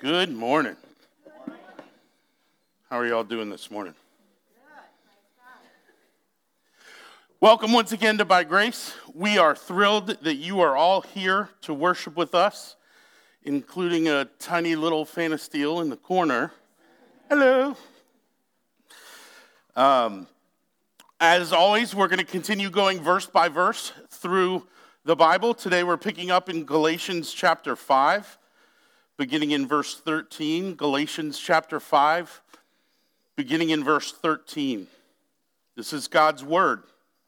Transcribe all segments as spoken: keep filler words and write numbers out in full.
Good morning. How are y'all doing this morning? Welcome once again to By Grace. We are thrilled that you are all here to worship with us, including a tiny little fan of steel in the corner. Hello. Um, as always, we're going to continue going verse by verse through the Bible. Today we're picking up in Galatians chapter five, beginning in verse thirteen. Galatians chapter five, beginning in verse thirteen. This is God's word.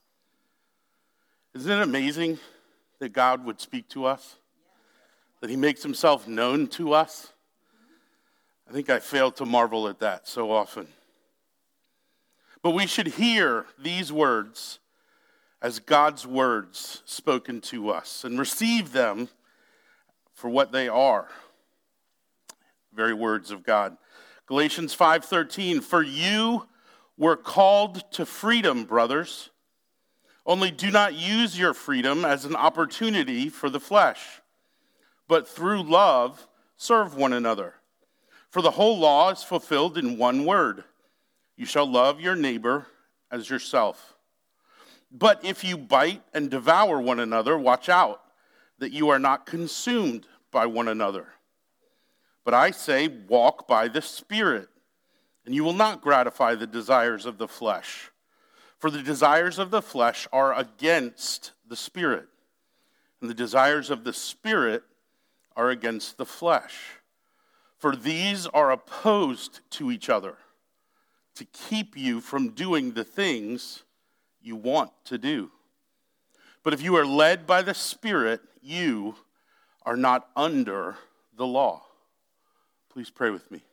Isn't it amazing that God would speak to us? That he makes himself known to us? I think I fail to marvel at that so often. But we should hear these words as God's words spoken to us and receive them for what they are. Very words of God. Galatians five thirteen, for you were called to freedom, brothers. Only do not use your freedom as an opportunity for the flesh, but through love serve one another. For the whole law is fulfilled in one word: you shall love your neighbor as yourself. But if you bite and devour one another, watch out that you are not consumed by one another. But I say, walk by the Spirit, and you will not gratify the desires of the flesh. For the desires of the flesh are against the Spirit, and the desires of the Spirit are against the flesh. For these are opposed to each other, to keep you from doing the things you want to do. But if you are led by the Spirit, you are not under the law. Please pray with me.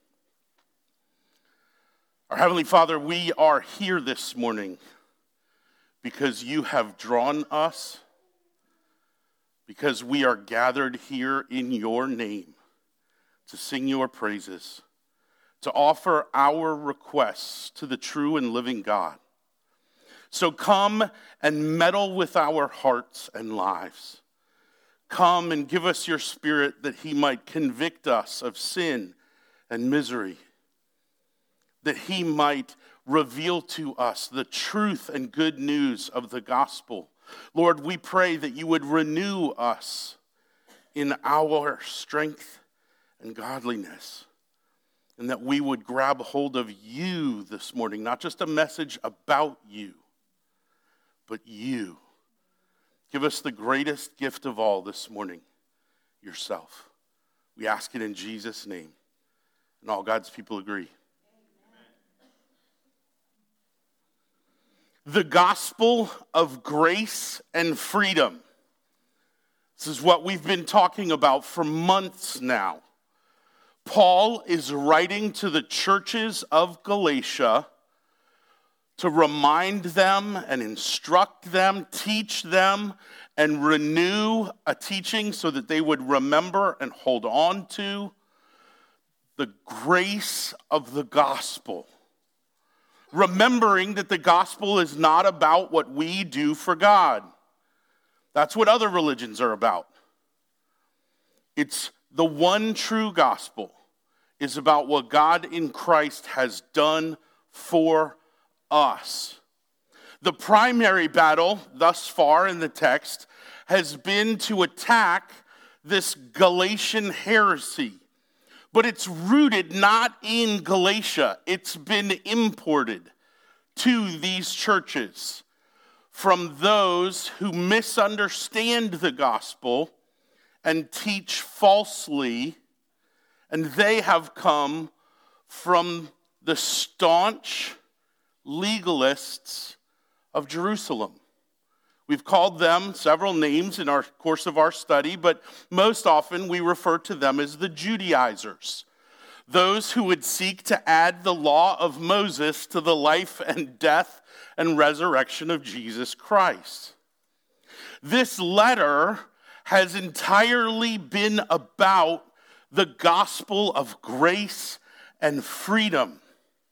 Our Heavenly Father, we are here this morning because you have drawn us, because we are gathered here in your name to sing your praises, to offer our requests to the true and living God. So come and meddle with our hearts and lives. Come and give us your Spirit that he might convict us of sin and misery, that he might reveal to us the truth and good news of the gospel. Lord, we pray that you would renew us in our strength and godliness, and that we would grab hold of you this morning, not just a message about you, but you. Give us the greatest gift of all this morning, yourself. We ask it in Jesus' name. And all God's people agree. The gospel of grace and freedom. This is what we've been talking about for months now. Paul is writing to the churches of Galatia to remind them and instruct them, teach them, and renew a teaching so that they would remember and hold on to the grace of the gospel. Remembering that the gospel is not about what we do for God. That's what other religions are about. It's the one true gospel is about what God in Christ has done for us. The primary battle thus far in the text has been to attack this Galatian heresy. But it's rooted not in Galatia. It's been imported to these churches from those who misunderstand the gospel and teach falsely, and they have come from the staunch legalists of Jerusalem. We've called them several names in our course of our study, but most often we refer to them as the Judaizers, those who would seek to add the law of Moses to the life and death and resurrection of Jesus Christ. This letter has entirely been about the gospel of grace and freedom.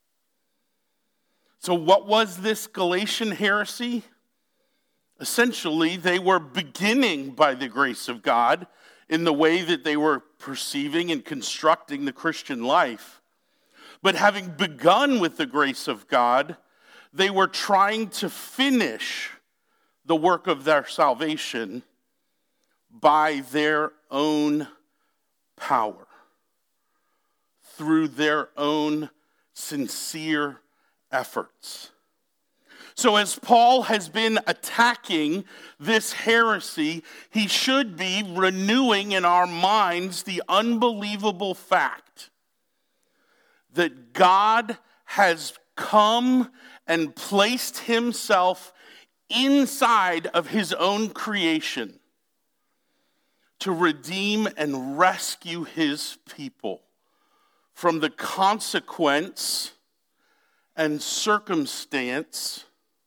So what was this Galatian heresy? Essentially, they were beginning by the grace of God in the way that they were perceiving and constructing the Christian life. But having begun with the grace of God, they were trying to finish the work of their salvation by their own power, through their own sincere efforts. So as Paul has been attacking this heresy, he should be renewing in our minds the unbelievable fact that God has come and placed himself inside of his own creation to redeem and rescue his people from the consequence and circumstance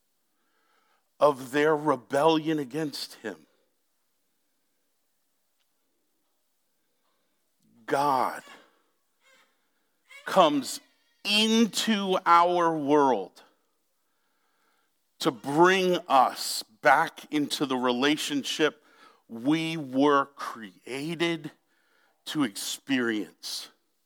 of their rebellion against him. God comes into our world to bring us back into the relationship we were created to experience.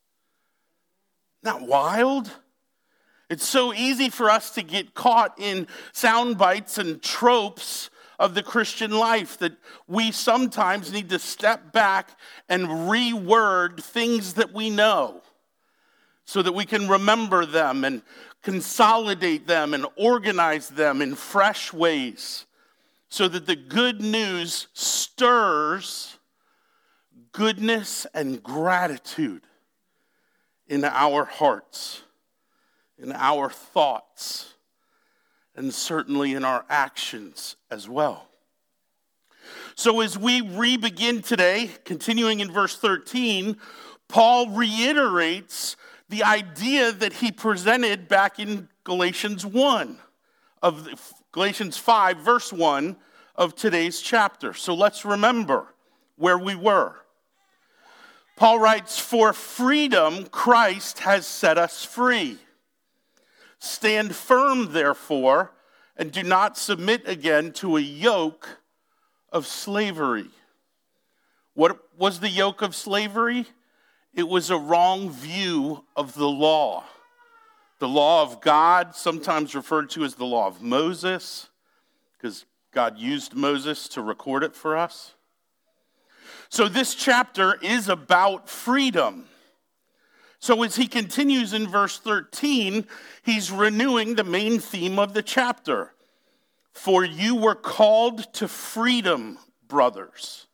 Isn't that wild? It's so easy for us to get caught in sound bites and tropes of the Christian life that we sometimes need to step back and reword things that we know so that we can remember them and consolidate them and organize them in fresh ways so that the good news stirs goodness and gratitude in our hearts, in our thoughts, and certainly in our actions as well. So as we re-begin today, continuing in verse thirteen, Paul reiterates the idea that he presented back in Galatians one, of Galatians five, verse one of today's chapter. So let's remember where we were. Paul writes, "For freedom Christ has set us free. Stand firm, therefore, and do not submit again to a yoke of slavery." What was the yoke of slavery? It was a wrong view of the law. The law of God, sometimes referred to as the law of Moses, because God used Moses to record it for us. So this chapter is about freedom. So as he continues in verse thirteen, he's renewing the main theme of the chapter. For you were called to freedom, brothers.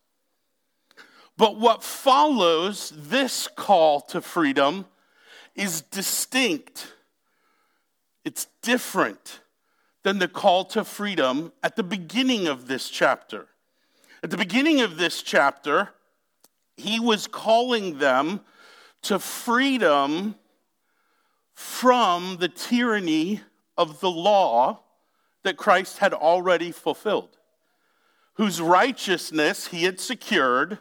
But what follows this call to freedom is distinct. It's different than the call to freedom at the beginning of this chapter. At the beginning of this chapter, he was calling them to freedom from the tyranny of the law that Christ had already fulfilled, whose righteousness he had secured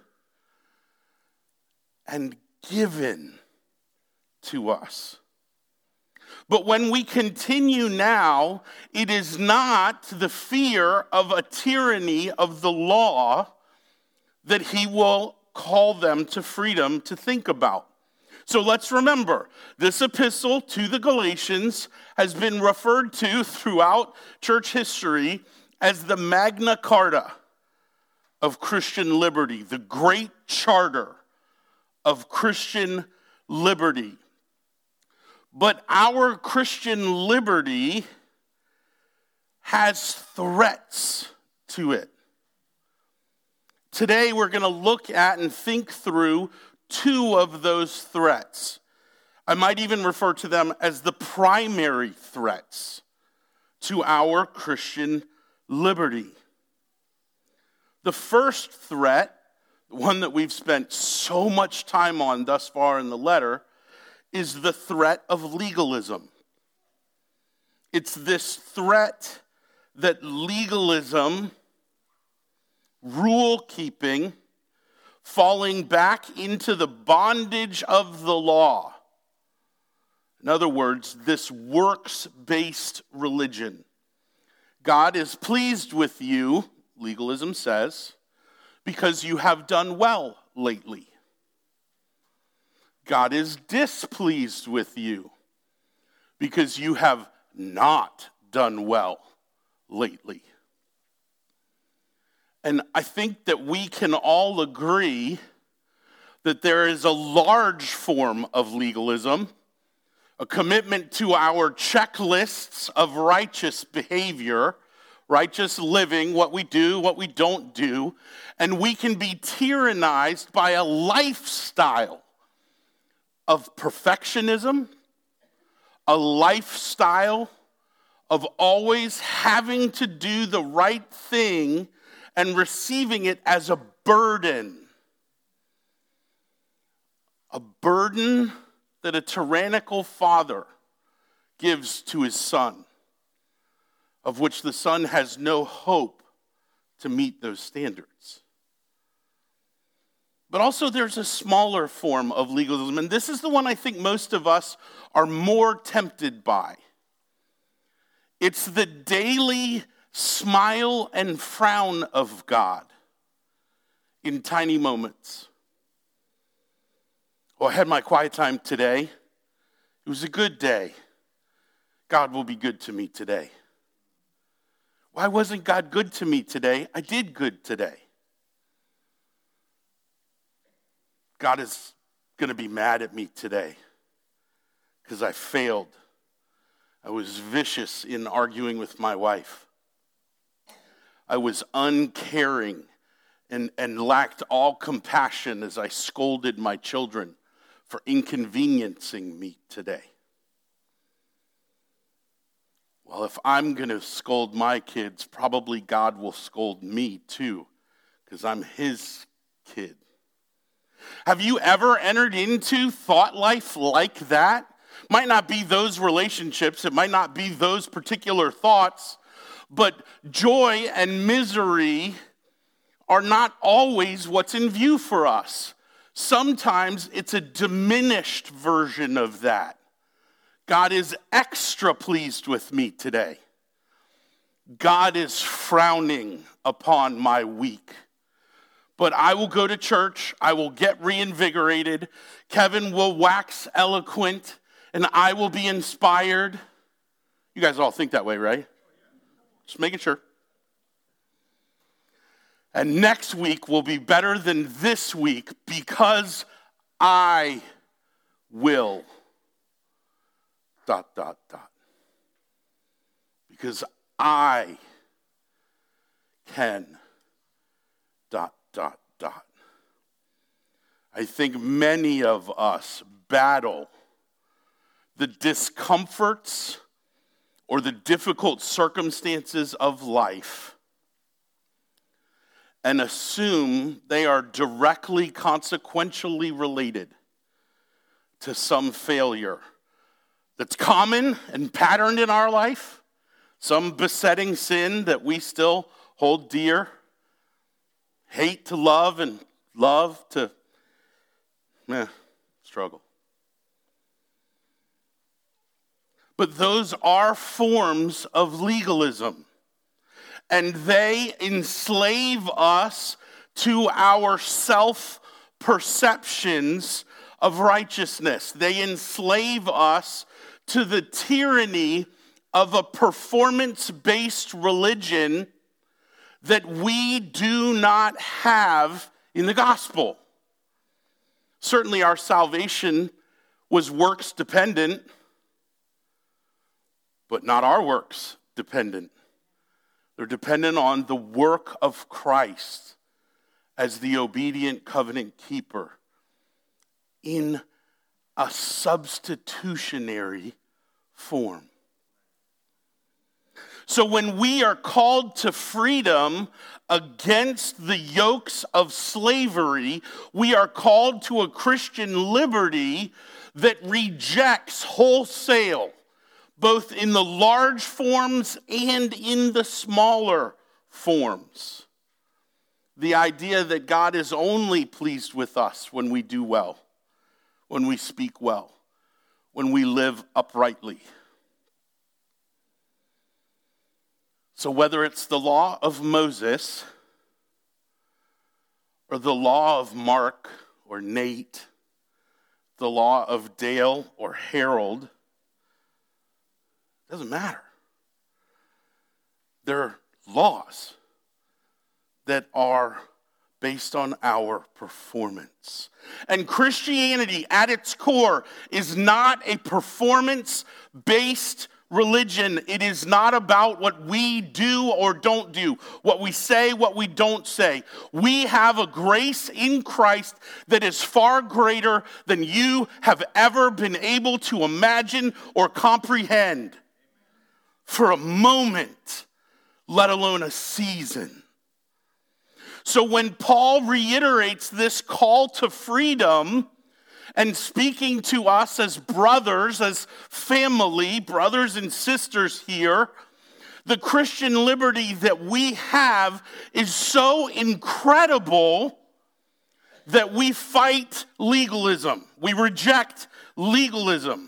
and given to us. But when we continue now, it is not the fear of a tyranny of the law that he will call them to freedom to think about. So let's remember, this epistle to the Galatians has been referred to throughout church history as the Magna Carta of Christian liberty, the great charter of Christian liberty. But our Christian liberty has threats to it. Today we're going to look at and think through two of those threats. I might even refer to them as the primary threats to our Christian liberty. The first threat, the one that we've spent so much time on thus far in the letter, is the threat of legalism. It's this threat that legalism, rule-keeping, falling back into the bondage of the law. In other words, this works-based religion. God is pleased with you, legalism says, because you have done well lately. God is displeased with you because you have not done well lately. And I think that we can all agree that there is a large form of legalism, a commitment to our checklists of righteous behavior, righteous living, what we do, what we don't do, and we can be tyrannized by a lifestyle of perfectionism, a lifestyle of always having to do the right thing and receiving it as a burden. A burden that a tyrannical father gives to his son, of which the son has no hope to meet those standards. But also there's a smaller form of legalism, and this is the one I think most of us are more tempted by. It's the daily smile and frown of God in tiny moments. Well, I had my quiet time today. It was a good day. God will be good to me today. Why wasn't God good to me today? I did good today. God is going to be mad at me today because I failed. I was vicious in arguing with my wife. I was uncaring and, and lacked all compassion as I scolded my children for inconveniencing me today. Well, if I'm going to scold my kids, probably God will scold me too, because I'm his kid. Have you ever entered into thought life like that? Might not be those relationships, it might not be those particular thoughts, but joy and misery are not always what's in view for us. Sometimes it's a diminished version of that. God is extra pleased with me today. God is frowning upon my week. But I will go to church, I will get reinvigorated, Kevin will wax eloquent, and I will be inspired. You guys all think that way, right? Just making sure. And next week will be better than this week because I will. Dot, dot, dot. Because I can. Dot, dot, dot. I think many of us battle the discomforts or the difficult circumstances of life and assume they are directly, consequentially related to some failure that's common and patterned in our life, some besetting sin that we still hold dear, hate to love and love to eh, struggle. But those are forms of legalism. And they enslave us to our self-perceptions of righteousness. They enslave us to the tyranny of a performance-based religion that we do not have in the gospel. Certainly our salvation was works dependent, but not our works dependent. They're dependent on the work of Christ as the obedient covenant keeper in a substitutionary form. So when we are called to freedom against the yokes of slavery, we are called to a Christian liberty that rejects wholesale, both in the large forms and in the smaller forms, the idea that God is only pleased with us when we do well, when we speak well, when we live uprightly. So whether it's the law of Moses or the law of Mark or Nate, the law of Dale or Harold. It doesn't matter. They're laws that are based on our performance. And Christianity at its core is not a performance-based religion. It is not about what we do or don't do, what we say, what we don't say. We have a grace in Christ that is far greater than you have ever been able to imagine or comprehend for a moment, let alone a season. So when Paul reiterates this call to freedom and speaking to us as brothers, as family, brothers and sisters here, the Christian liberty that we have is so incredible that we fight legalism. We reject legalism.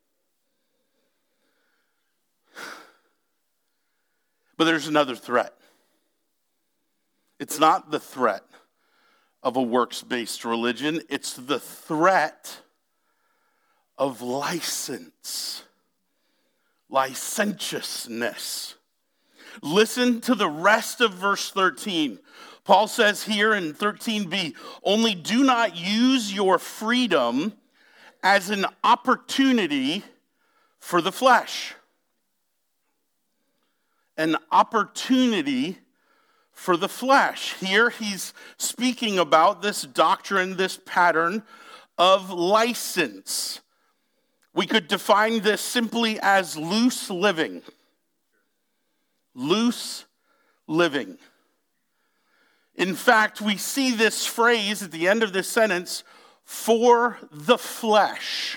But there's another threat. It's not the threat of a works-based religion. It's the threat of license, licentiousness. Listen to the rest of verse thirteen. Paul says here in thirteen b, only do not use your freedom as an opportunity for the flesh. An opportunity for the flesh. Here he's speaking about this doctrine, this pattern of license. We could define this simply as loose living. Loose living. In fact, we see this phrase at the end of this sentence, for the flesh.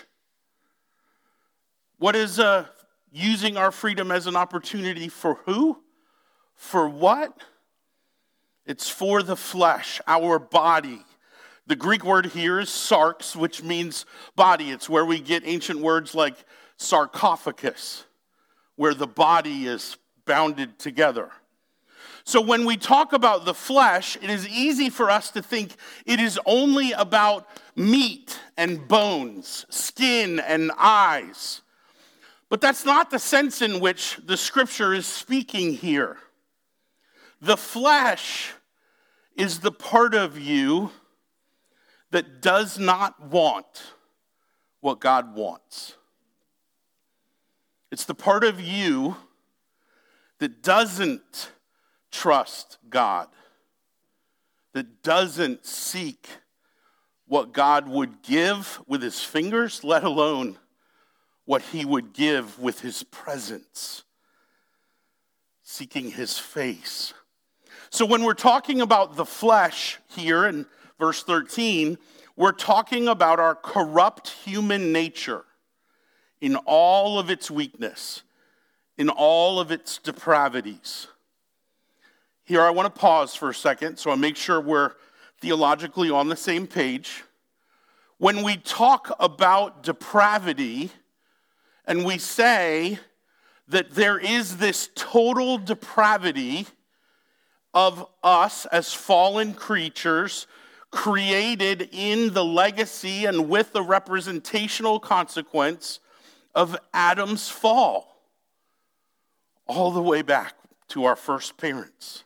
What is uh, using our freedom as an opportunity for who? For what? It's for the flesh, our body. The Greek word here is sarx, which means body. It's where we get ancient words like sarcophagus, where the body is bounded together. So when we talk about the flesh, it is easy for us to think it is only about meat and bones, skin and eyes. But that's not the sense in which the scripture is speaking here. The flesh is the part of you that does not want what God wants. It's the part of you that doesn't trust God, that doesn't seek what God would give with his fingers, let alone what he would give with his presence, seeking his face. So when we're talking about the flesh here in verse thirteen, we're talking about our corrupt human nature in all of its weakness, in all of its depravities. Here I want to pause for a second so I make sure we're theologically on the same page. When we talk about depravity and we say that there is this total depravity of us as fallen creatures created in the legacy and with the representational consequence of Adam's fall, all the way back to our first parents.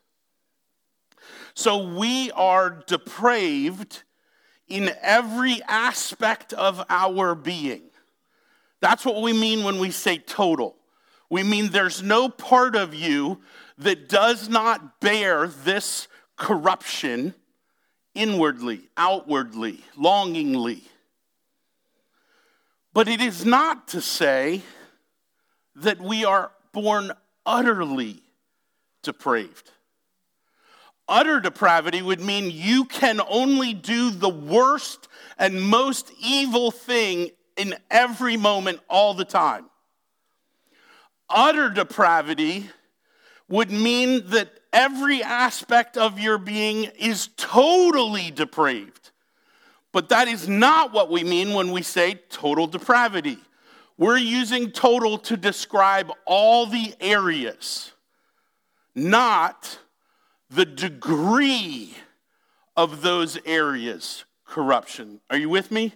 So we are depraved in every aspect of our being. That's what we mean when we say total. We mean there's no part of you that does not bear this corruption inwardly, outwardly, longingly. But it is not to say that we are born utterly depraved. Utter depravity would mean you can only do the worst and most evil thing in every moment, all the time. Utter depravity would mean that every aspect of your being is totally depraved. But that is not what we mean when we say total depravity. We're using total to describe all the areas, not the degree of those areas corruption. Are you with me?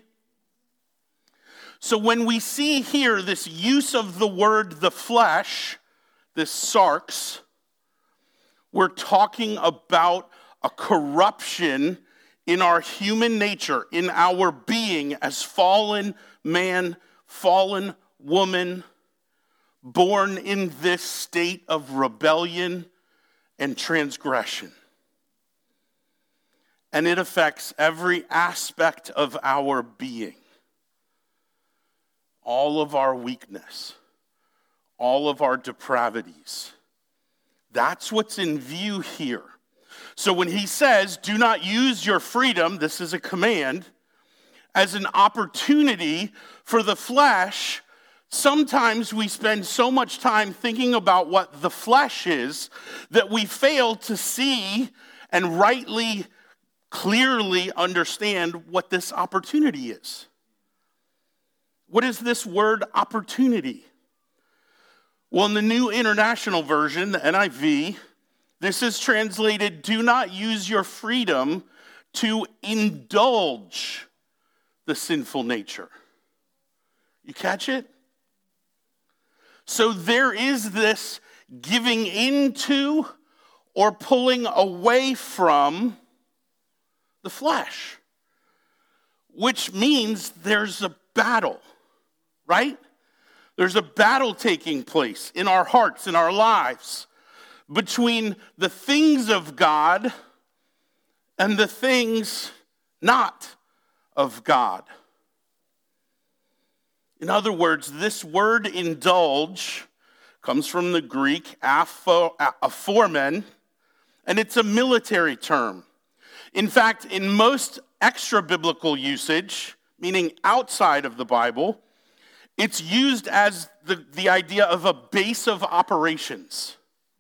So when we see here this use of the word the flesh, this sarx, we're talking about a corruption in our human nature, in our being as fallen man, fallen woman, born in this state of rebellion and transgression. And it affects every aspect of our being. All of our weakness, all of our depravities. That's what's in view here. So when he says, do not use your freedom, this is a command, as an opportunity for the flesh, sometimes we spend so much time thinking about what the flesh is that we fail to see and rightly, clearly understand what this opportunity is. What is this word opportunity? Well, in the New International Version, the N I V, this is translated, do not use your freedom to indulge the sinful nature. You catch it? So there is this giving into or pulling away from the flesh, which means there's a battle, right? There's a battle taking place in our hearts, in our lives, between the things of God and the things not of God. In other words, this word indulge comes from the Greek aphoremen, and it's a military term. In fact, in most extra-biblical usage, meaning outside of the Bible, it's used as the, the idea of a base of operations.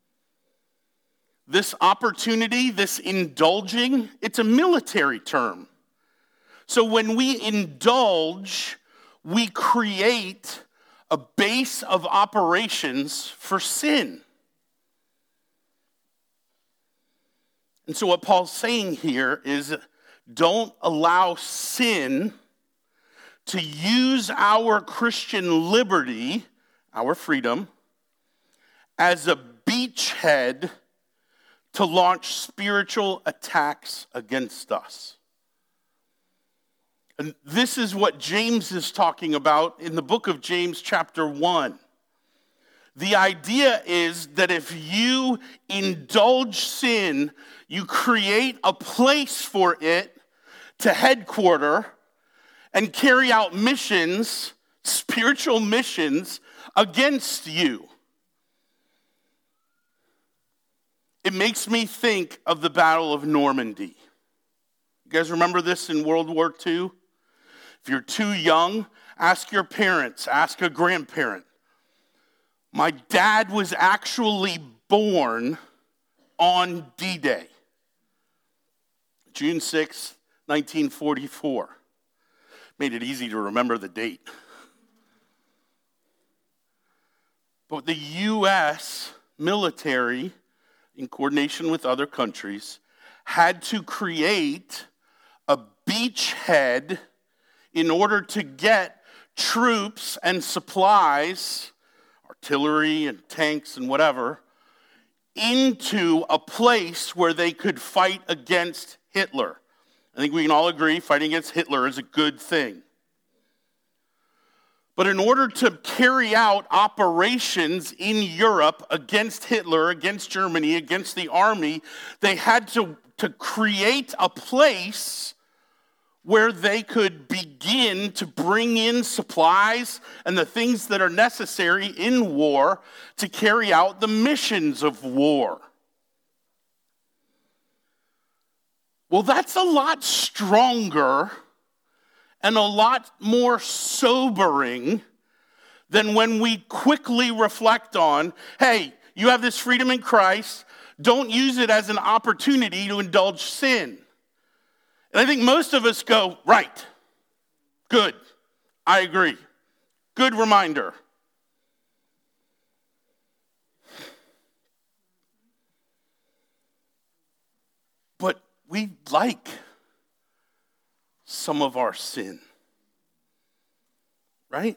This opportunity, this indulging, it's a military term. So when we indulge, we create a base of operations for sin. And so what Paul's saying here is, don't allow sin to use our Christian liberty, our freedom, as a beachhead to launch spiritual attacks against us. And this is what James is talking about in the book of James chapter one. The idea is that if you indulge sin, you create a place for it to headquarter and carry out missions, spiritual missions, against you. It makes me think of the Battle of Normandy. You guys remember this in World War Two? If you're too young, ask your parents, ask a grandparent. My dad was actually born on D-Day, June sixth, nineteen forty-four. Made it easy to remember the date. But the U S military, in coordination with other countries, had to create a beachhead in order to get troops and supplies, artillery and tanks and whatever, into a place where they could fight against Hitler. I think we can all agree fighting against Hitler is a good thing. But in order to carry out operations in Europe against Hitler, against Germany, against the army, they had to, to create a place where they could begin to bring in supplies and the things that are necessary in war to carry out the missions of war. Well, that's a lot stronger and a lot more sobering than when we quickly reflect on, hey, you have this freedom in Christ, don't use it as an opportunity to indulge sin. And I think most of us go, right, good, I agree, good reminder. But we like some of our sin, right?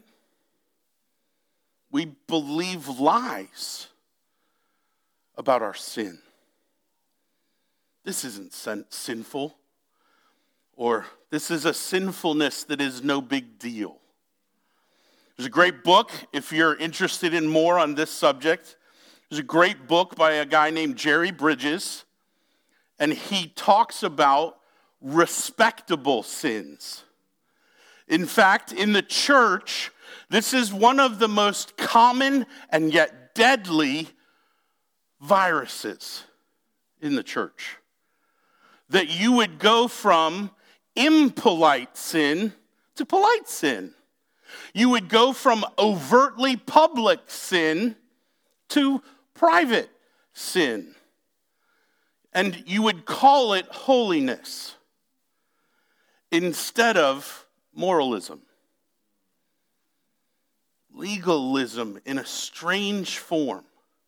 We believe lies about our sin. This isn't sin- sinful, or this is a sinfulness that is no big deal. There's a great book, if you're interested in more on this subject. There's a great book by a guy named Jerry Bridges, and he talks about respectable sins. In fact, in the church, this is one of the most common and yet deadly viruses in the church. That you would go from impolite sin to polite sin. You would go from overtly public sin to private sin. And you would call it holiness instead of moralism. Legalism in a strange form.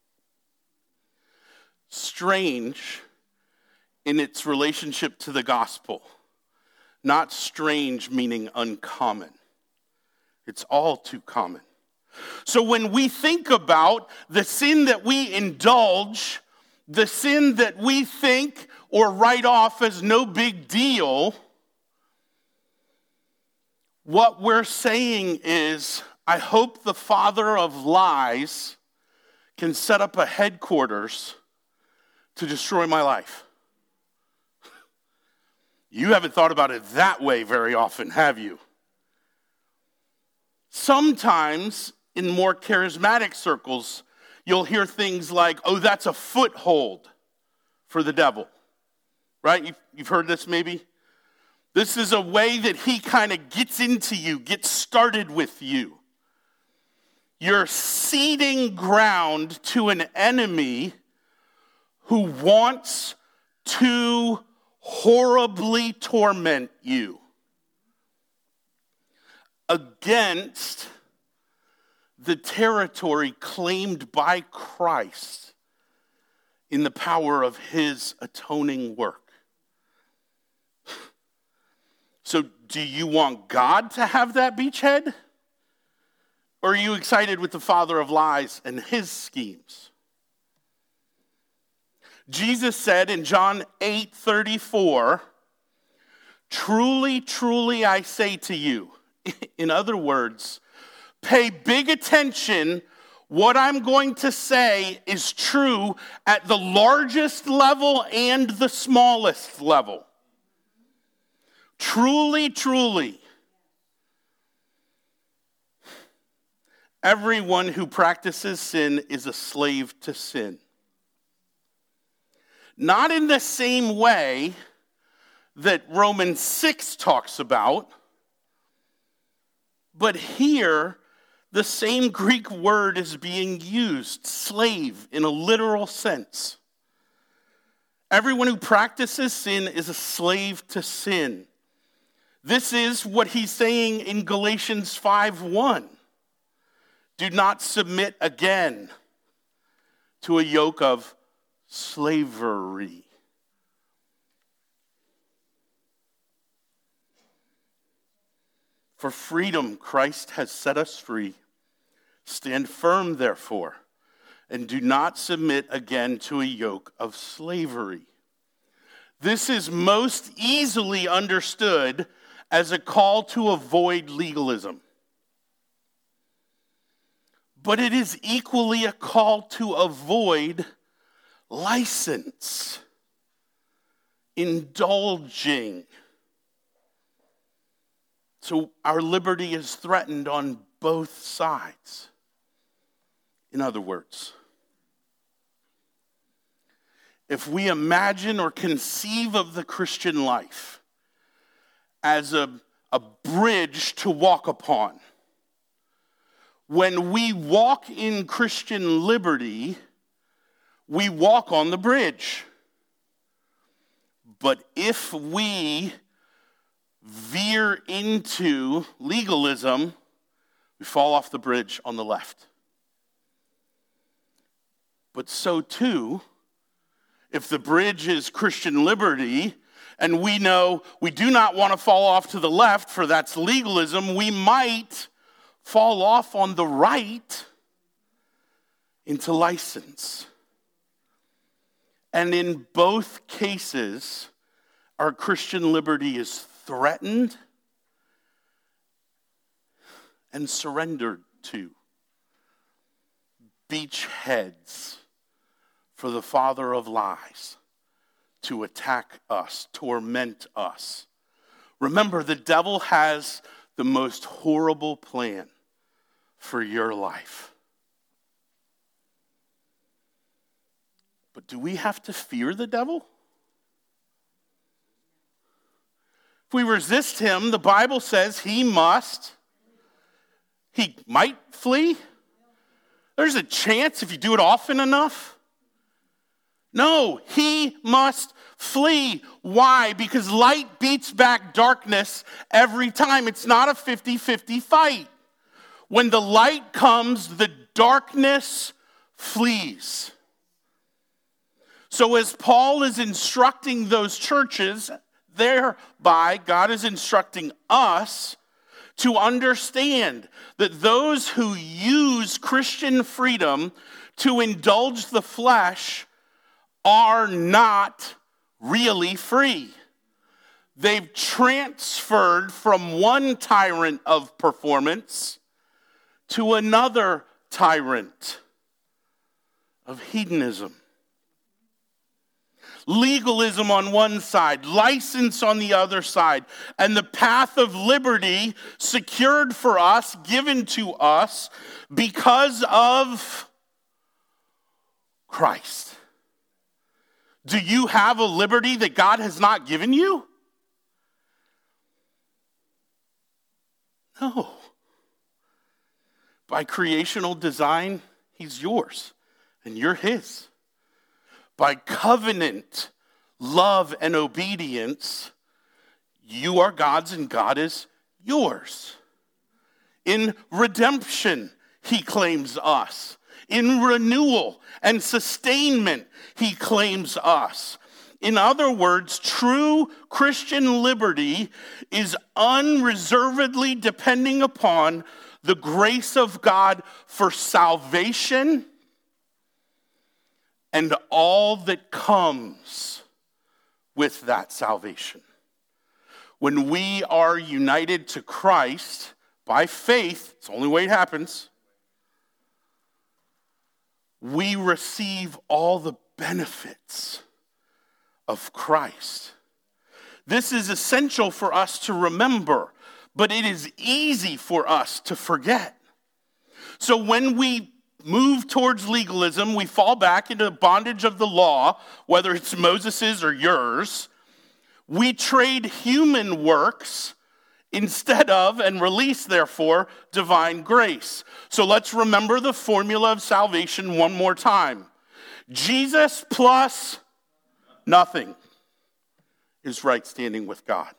Strange in its relationship to the gospel. Not strange meaning uncommon. It's all too common. So when we think about the sin that we indulge, the sin that we think or write off as no big deal, what we're saying is, I hope the father of lies can set up a headquarters to destroy my life. You haven't thought about it that way very often, have you? Sometimes in more charismatic circles, you'll hear things like, oh, that's a foothold for the devil. Right? You've, you've heard this maybe? This is a way that he kind of gets into you, gets started with you. You're ceding ground to an enemy who wants to horribly torment you against the territory claimed by Christ in the power of his atoning work. So do you want God to have that beachhead? Or are you excited with the father of lies and his schemes? Jesus said in John eight thirty-four, truly, truly I say to you. In other words, pay big attention. What I'm going to say is true at the largest level and the smallest level. Truly, truly. Everyone who practices sin is a slave to sin. Not in the same way that Romans six talks about, but here the same Greek word is being used, slave, in a literal sense. Everyone who practices sin is a slave to sin. This is what he's saying in Galatians five one. Do not submit again to a yoke of slavery. For freedom, Christ has set us free. Stand firm, therefore, and do not submit again to a yoke of slavery. This is most easily understood as a call to avoid legalism. But it is equally a call to avoid license, indulging. So our liberty is threatened on both sides. In other words, if we imagine or conceive of the Christian life as a, a bridge to walk upon, when we walk in Christian liberty, we walk on the bridge. But if we veer into legalism, we fall off the bridge on the left. But so too, if the bridge is Christian liberty and we know we do not want to fall off to the left, for that's legalism, we might fall off on the right into license. And in both cases, our Christian liberty is threatened and surrendered to. Beachheads for the father of lies to attack us, torment us. Remember, the devil has the most horrible plan for your life. But do we have to fear the devil? If we resist him, the Bible says he must, he might flee. There's a chance if you do it often enough. No, he must flee. Why? Because light beats back darkness every time. It's not a fifty-fifty fight. When the light comes, the darkness flees. So as Paul is instructing those churches, thereby God is instructing us to understand that those who use Christian freedom to indulge the flesh are not really free. They've transferred from one tyrant of performance to another tyrant of hedonism. Legalism on one side, license on the other side, and the path of liberty secured for us, given to us because of Christ. Do you have a liberty that God has not given you? No. By creational design, he's yours, and you're his. By covenant, love, and obedience, you are God's and God is yours. In redemption, he claims us. In renewal and sustainment, he claims us. In other words, true Christian liberty is unreservedly depending upon the grace of God for salvation and all that comes with that salvation. When we are united to Christ by faith, it's the only way it happens, we receive all the benefits of Christ. This is essential for us to remember, but it is easy for us to forget. So when we move towards legalism, we fall back into the bondage of the law, whether it's Moses's or yours. We trade human works instead of, and release, therefore, divine grace. So let's remember the formula of salvation one more time. Jesus plus nothing is right standing with God.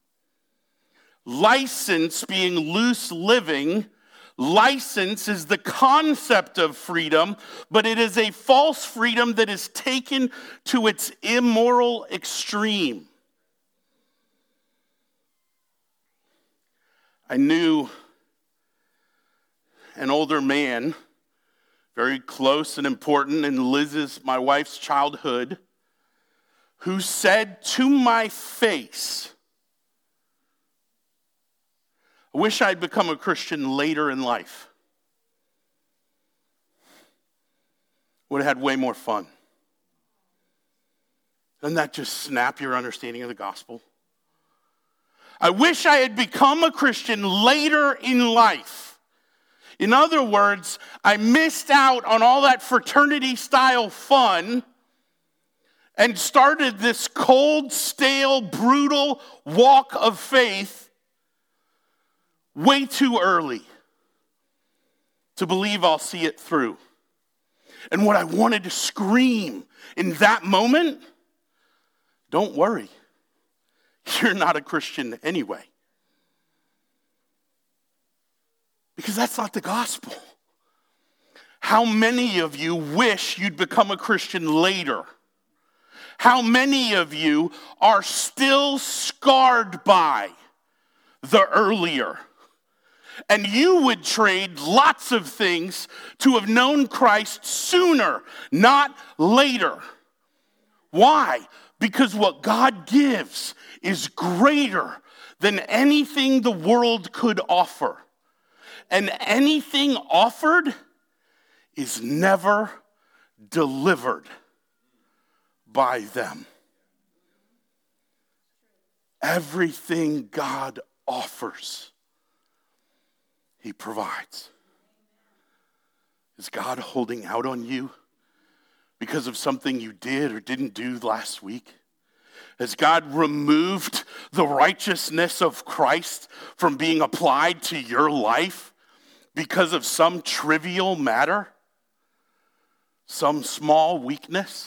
License being loose living. License is the concept of freedom, but it is a false freedom that is taken to its immoral extreme. I knew an older man, very close and important in Liz's, my wife's childhood, who said to my face, I wish I'd become a Christian later in life. Would have had way more fun. Doesn't that just snap your understanding of the gospel? I wish I had become a Christian later in life. In other words, I missed out on all that fraternity-style fun and started this cold, stale, brutal walk of faith way too early to believe I'll see it through. And what I wanted to scream in that moment, don't worry, you're not a Christian anyway. Because that's not the gospel. How many of you wish you'd become a Christian later? how many of you are still scarred by the earlier? And you would trade lots of things to have known Christ sooner, not later. Why? Because what God gives is greater than anything the world could offer. And anything offered is never delivered by them. Everything God offers, he provides. Is God holding out on you because of something you did or didn't do last week? Has God removed the righteousness of Christ from being applied to your life because of some trivial matter? Some small weakness?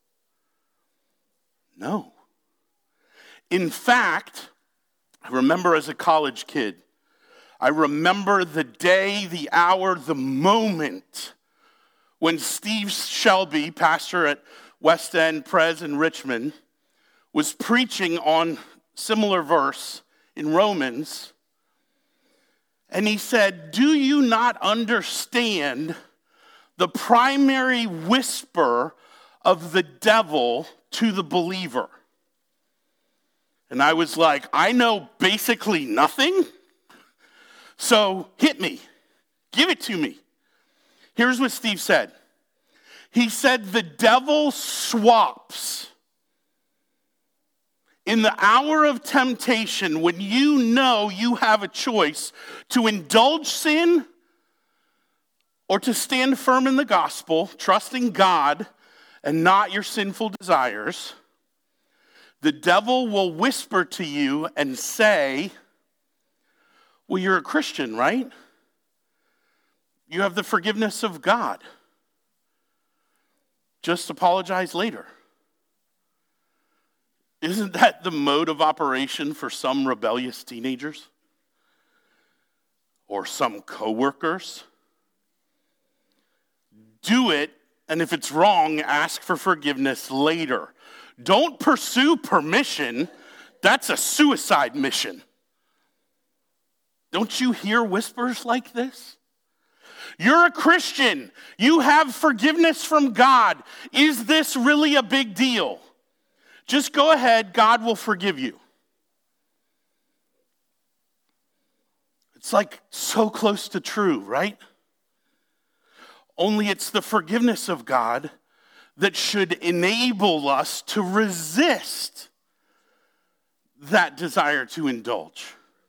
No. In fact, I remember as a college kid, I remember the day, the hour, the moment when Steve Shelby, pastor at West End Pres in Richmond, was preaching on similar verse in Romans. And he said, do you not understand the primary whisper of the devil to the believer? And I was like, I know basically nothing, so hit me. Give it to me. Here's what Steve said. He said, the devil swaps in the hour of temptation when you know you have a choice to indulge sin or to stand firm in the gospel, trusting God and not your sinful desires. The devil will whisper to you and say, well, you're a Christian, right? You have the forgiveness of God. Just apologize later. Isn't that the mode of operation for some rebellious teenagers? Or some coworkers? Do it, and if it's wrong, ask for forgiveness later. Don't pursue permission. That's a suicide mission. Don't you hear whispers like this? You're a Christian. You have forgiveness from God. Is this really a big deal? Just go ahead. God will forgive you. It's like so close to true, right? Only it's the forgiveness of God that should enable us to resist that desire to indulge.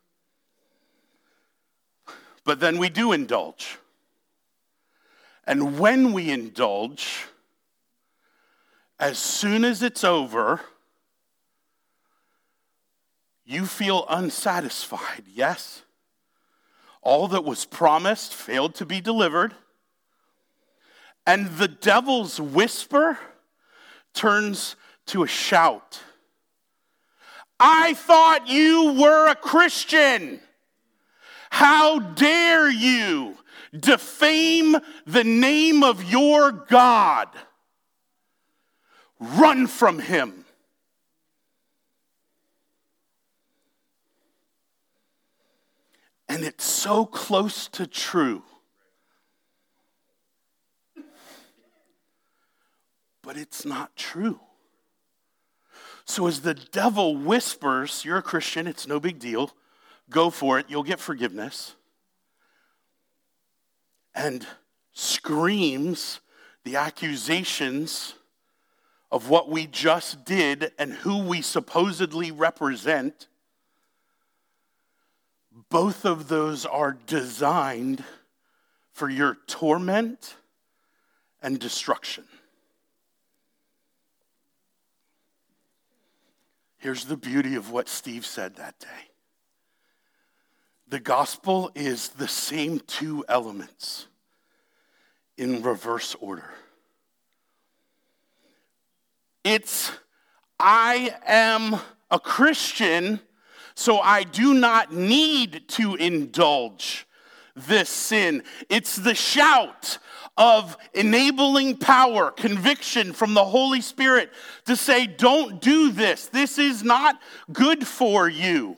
But then we do indulge. And when we indulge, as soon as it's over, you feel unsatisfied, yes? All that was promised failed to be delivered. And the devil's whisper turns to a shout. I thought you were a Christian. How dare you defame the name of your God? Run from him. And it's so close to true. But it's not true. So as the devil whispers, you're a Christian, it's no big deal. Go for it, you'll get forgiveness. And screams the accusations of what we just did and who we supposedly represent. Both of those are designed for your torment and destruction. Here's the beauty of what Steve said that day. The gospel is the same two elements in reverse order. It's, I am a Christian, so I do not need to indulge this sin. It's the shout of enabling power, conviction from the Holy Spirit to say, don't do this. This is not good for you.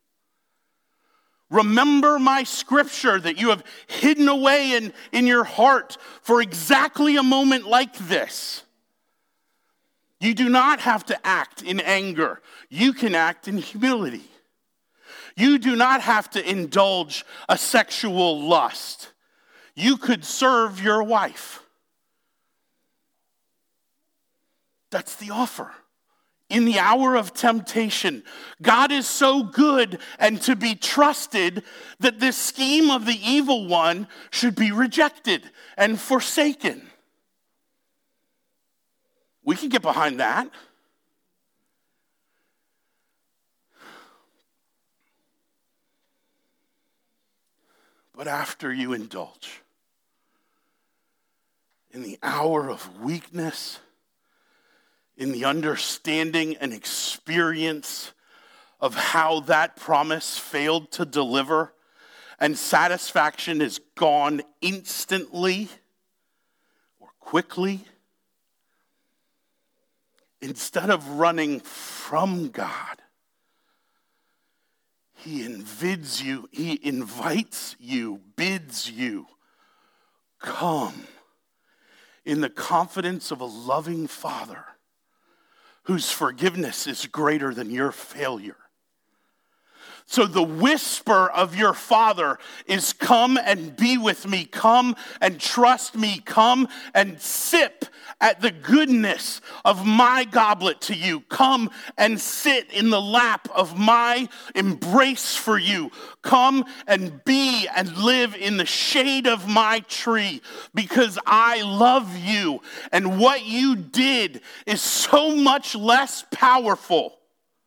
Remember my scripture that you have hidden away in, in your heart for exactly a moment like this. You do not have to act in anger. You can act in humility. You do not have to indulge a sexual lust. You could serve your wife. That's the offer. In the hour of temptation, God is so good and to be trusted that this scheme of the evil one should be rejected and forsaken. We can get behind that. But after you indulge, in the hour of weakness, in the understanding and experience of how that promise failed to deliver, and satisfaction is gone instantly or quickly, instead of running from God, he invites you, he invites you, bids you, come in the confidence of a loving Father whose forgiveness is greater than your failure. So the whisper of your Father is, come and be with me, come and trust me, come and sip at the goodness of my goblet to you. Come and sit in the lap of my embrace for you. Come and be and live in the shade of my tree because I love you. And what you did is so much less powerful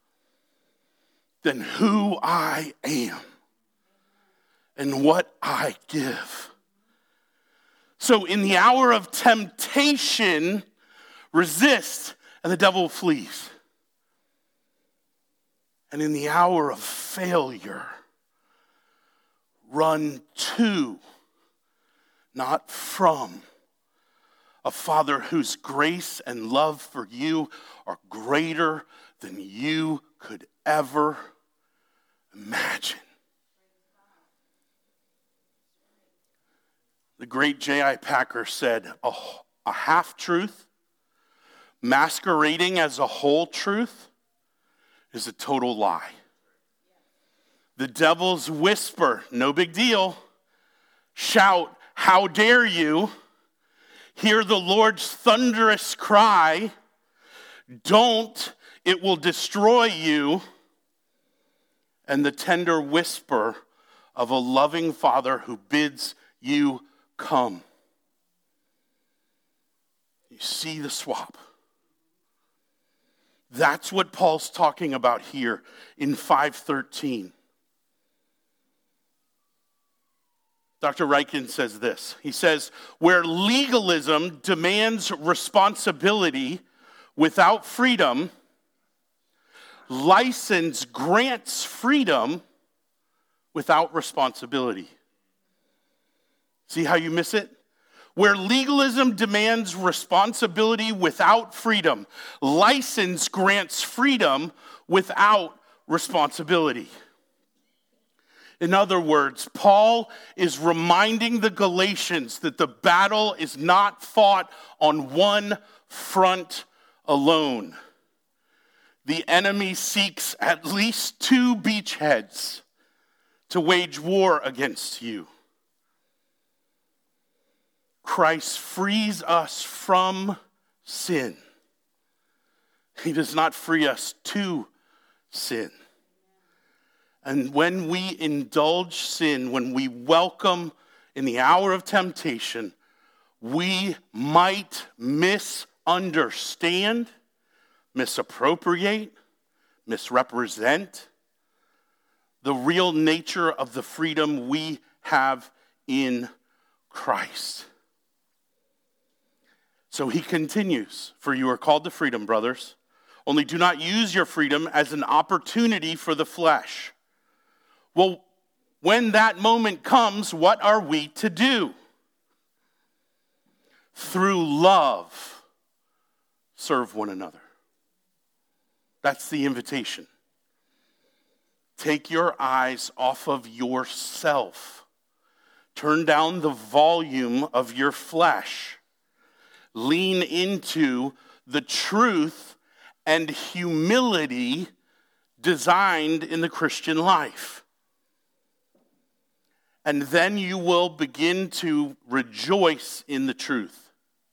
than who I am and what I give. So in the hour of temptation, resist and the devil flees. And in the hour of failure, run to, not from, a Father whose grace and love for you are greater than you could ever imagine. The great J I Packer said, a, a half-truth masquerading as a whole truth is a total lie. The devil's whisper, no big deal. Shout, how dare you? Hear the Lord's thunderous cry. Don't, it will destroy you. And the tender whisper of a loving Father who bids you come. You see the swap. That's what Paul's talking about here in five thirteen. Doctor Ryken says this. He says, where legalism demands responsibility without freedom, license grants freedom without responsibility. See how you miss it? Where legalism demands responsibility without freedom, license grants freedom without responsibility. In other words, Paul is reminding the Galatians that the battle is not fought on one front alone. The enemy seeks at least two beachheads to wage war against you. Christ frees us from sin. He does not free us to sin. And when we indulge sin, when we welcome in the hour of temptation, we might misunderstand, misappropriate, misrepresent the real nature of the freedom we have in Christ. So he continues, for you are called to freedom, brothers. Only do not use your freedom as an opportunity for the flesh. Well, when that moment comes, what are we to do? Through love, serve one another. That's the invitation. Take your eyes off of yourself. Turn down the volume of your flesh. Lean into the truth and humility designed in the Christian life. And then you will begin to rejoice in the truth.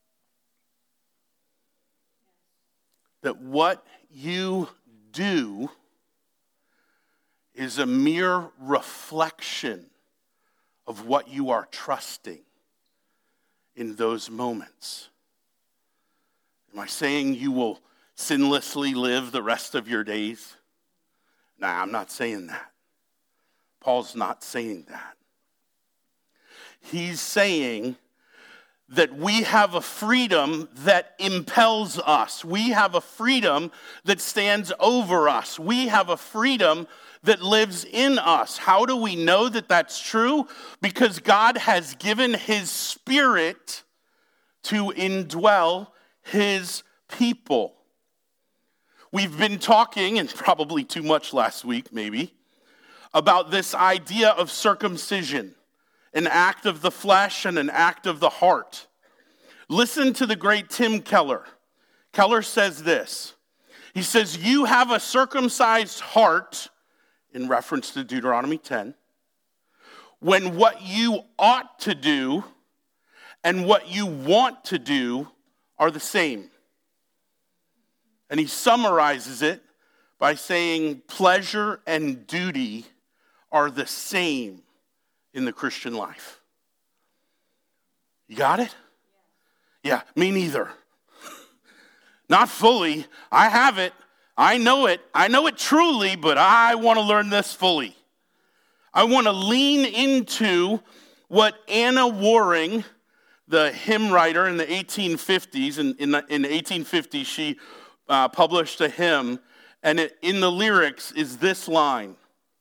That what you do is a mere reflection of what you are trusting in those moments. Am I saying you will sinlessly live the rest of your days? Nah, I'm not saying that. Paul's not saying that. He's saying that we have a freedom that impels us. We have a freedom that stands over us. We have a freedom that lives in us. How do we know that that's true? Because God has given his Spirit to indwell his people. We've been talking, and probably too much last week maybe, about this idea of circumcision. An act of the flesh and an act of the heart. Listen to the great Tim Keller. Keller says this. He says, you have a circumcised heart, in reference to Deuteronomy ten, when what you ought to do and what you want to do are the same. And he summarizes it by saying pleasure and duty are the same in the Christian life. You got it? Yeah, me neither. Not fully. I have it. I know it. I know it truly, but I want to learn this fully. I want to lean into what Anna Waring, the hymn writer in the eighteen fifties, in, in, the, in the eighteen fifties she uh, published a hymn, and it, in the lyrics is this line.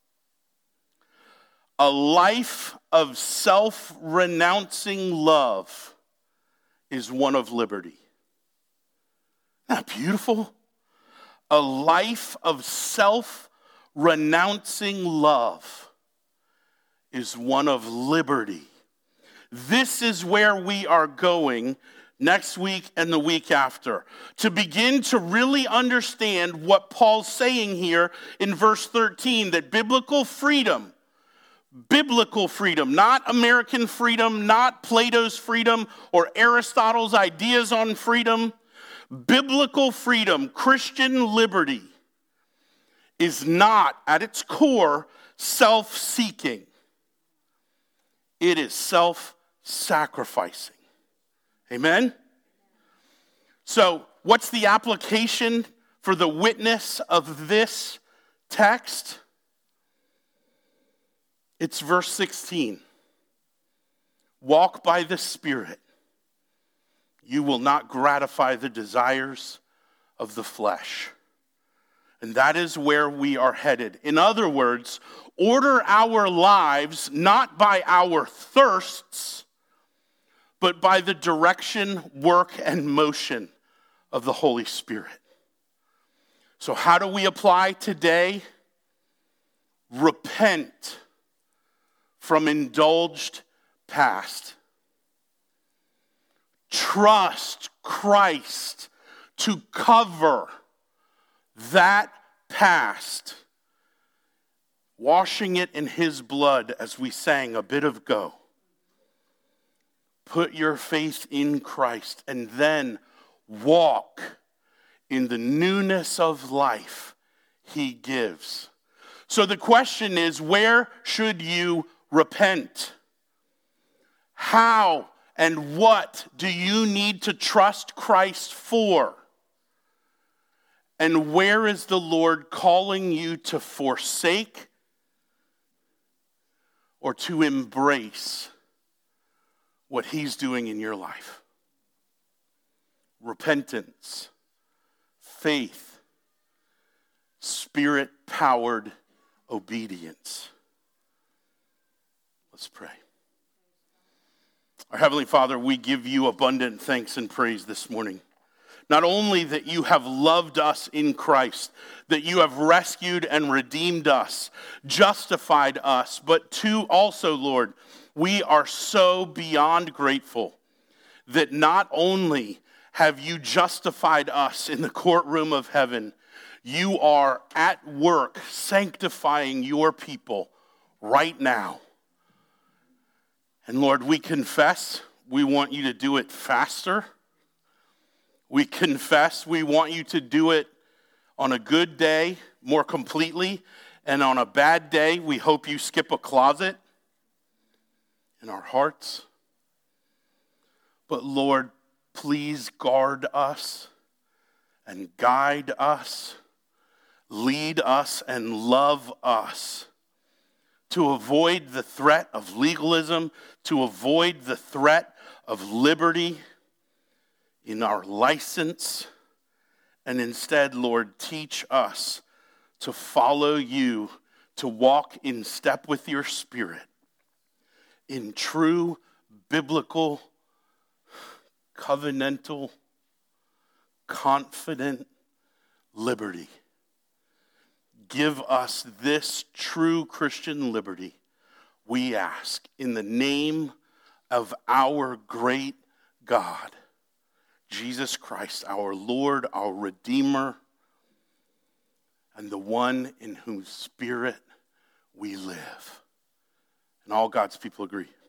A life of self-renouncing love is one of liberty. Isn't that beautiful? A life of self-renouncing love is one of liberty. This is where we are going next week and the week after, to begin to really understand what Paul's saying here in verse thirteen, that biblical freedom, biblical freedom, not American freedom, not Plato's freedom or Aristotle's ideas on freedom. Biblical freedom, Christian liberty, is not at its core self-seeking. It is self-sacrificing. Amen? So, what's the application for the witness of this text? It's verse sixteen. Walk by the Spirit. You will not gratify the desires of the flesh. And that is where we are headed. In other words, order our lives not by our thirsts, but by the direction, work, and motion of the Holy Spirit. So how do we apply today? Repent from indulged past. Trust Christ to cover that past, washing it in his blood as we sang a bit ago. Put your faith in Christ and then walk in the newness of life he gives. So the question is, where should you repent? How and what do you need to trust Christ for? And where is the Lord calling you to forsake or to embrace what he's doing in your life? Repentance, faith, Spirit-powered obedience. Let's pray. Our Heavenly Father, we give you abundant thanks and praise this morning. Not only that you have loved us in Christ, that you have rescued and redeemed us, justified us, but two, also, Lord, we are so beyond grateful that not only have you justified us in the courtroom of heaven, you are at work sanctifying your people right now. And Lord, we confess we want you to do it faster. We confess we want you to do it on a good day more completely, and on a bad day, we hope you skip a closet in our hearts. But Lord, please guard us and guide us, lead us and love us to avoid the threat of legalism, to avoid the threat of liberty in our license, and instead, Lord, teach us to follow you, to walk in step with your Spirit, in true biblical, covenantal, confident liberty. Give us this true Christian liberty, we ask, in the name of our great God, Jesus Christ, our Lord, our Redeemer, and the one in whose Spirit we live. And all God's people agree.